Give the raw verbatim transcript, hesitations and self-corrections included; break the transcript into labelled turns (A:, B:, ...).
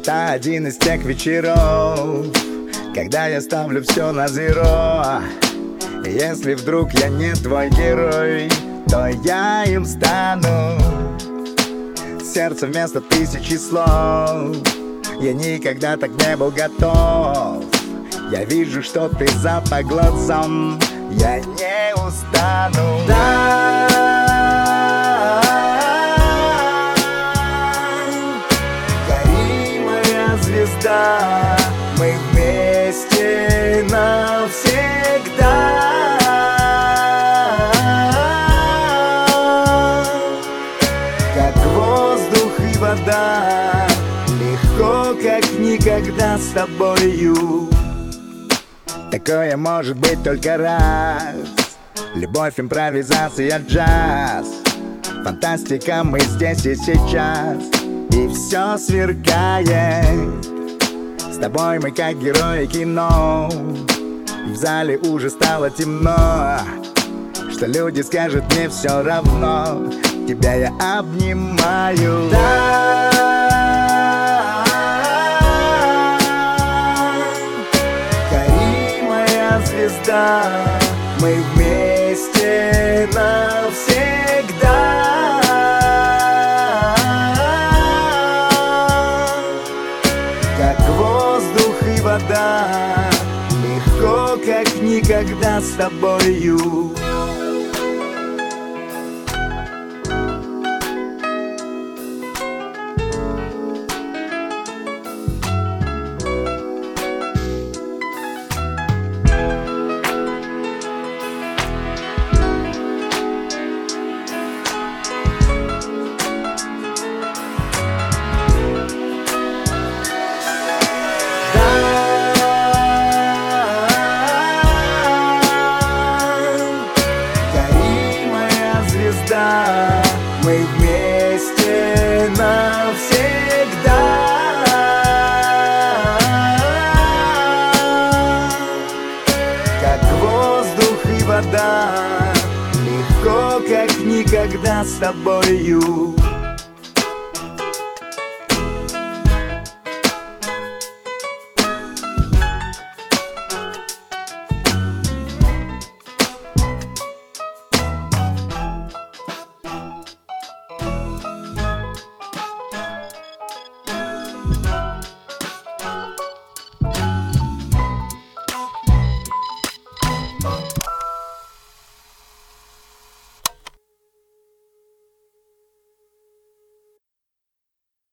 A: Это один из тех вечеров, когда я ставлю все на зеро. Если вдруг я не твой герой, то я им стану. Сердце вместо тысячи слов. Я никогда так не был готов. Я вижу, что ты за по глазам. Я не устану. Да, гори, моя звезда, мы вместе навсегда. Как воздух и вода, легко, как никогда с тобою. Такое может быть только раз. Любовь, импровизация, джаз. Фантастика, мы здесь и сейчас. И все сверкает. С тобой мы как герои кино. В зале уже стало темно. Что люди скажут, мне все равно. Тебя я обнимаю. Да, звезда, мы вместе навсегда. Как воздух и вода, легко, как никогда с тобою. Мы вместе навсегда. Как воздух и вода, легко, как никогда с тобою.